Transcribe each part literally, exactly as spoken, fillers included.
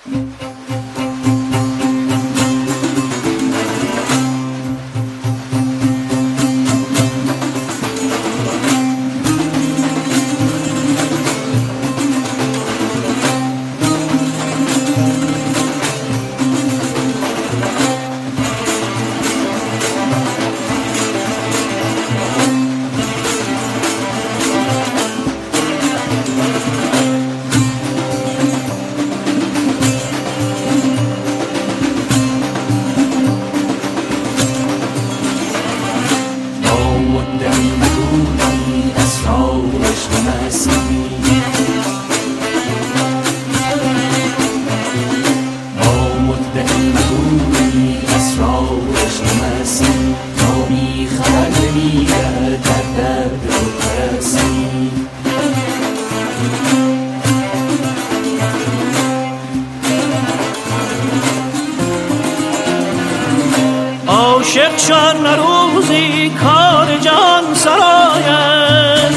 عاشق شان روزی کار جان سراید،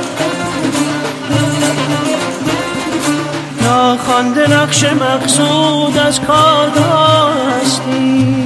ناخوانده نقش مقصود از کارگاه هستی.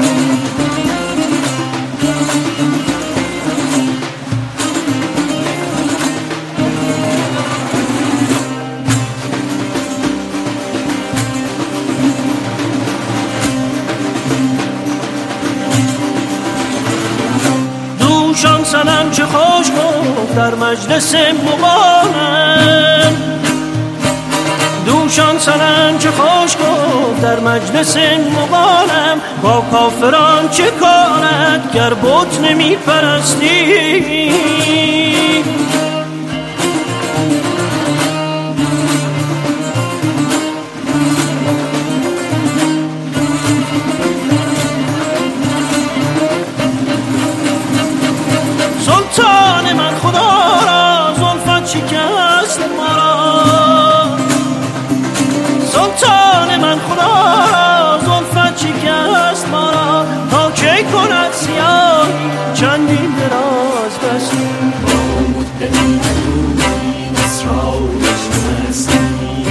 دوشان سنم چه خوش گفت در مجلس مغانم، دوشان سنم چه خوش گفت در مجلس مغانم. با کافران چه کند گر بت نمی پرستی؟ سلطان من خدا را زلفت شکست مرا، سلطان من خدا را زلفت شکست مرا. تا کی کند سیاهی چندین دراز بستی؟ با مدتی مدوی اسرارش نمستی.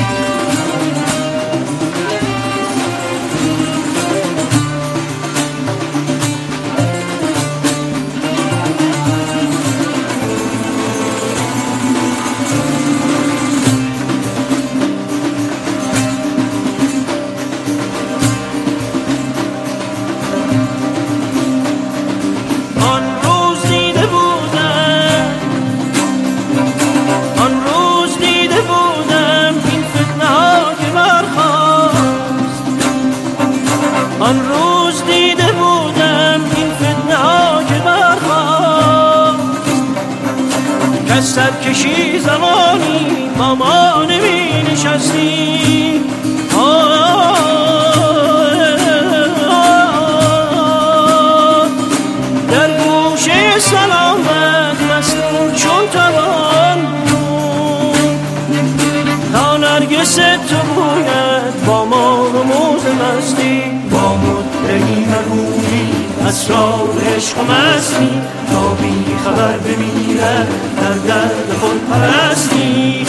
آن روز دیده بودم این فتنه ها که برخاست، که سرکشی زمانی با ما نمی نشستی. در گوشه سلامت مسئول چون توان بود، تا نرگس تو بوید با ما رموز مستی. با مدعی مگویی اسرار عشق و مستی، تا بی خبر بمیرد در درد خود پرستی.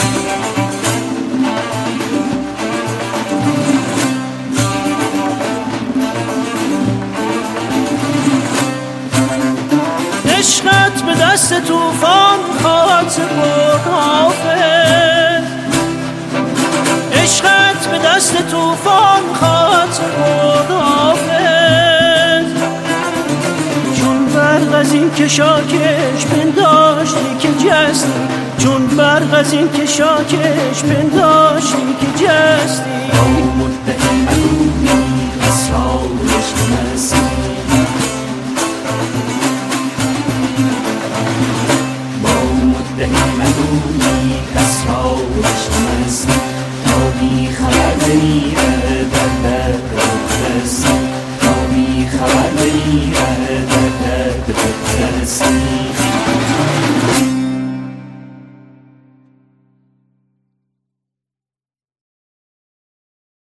عشقت به دست طوفان خواهد سپرد حافظ، عشقت به دست طوفان خواهد سپرد حافظ. چون برق از این کشاکش پنداشتی که جستی، چون برق از این کشاکش پنداشتی که جستی. با مدعی مگویی اسرارش نمستی، با مدعی مگویی اسرارش نمستی. تا بی خبر بمیره در درد خود رسی، تا بی خبر بمیره در درد خود رسی.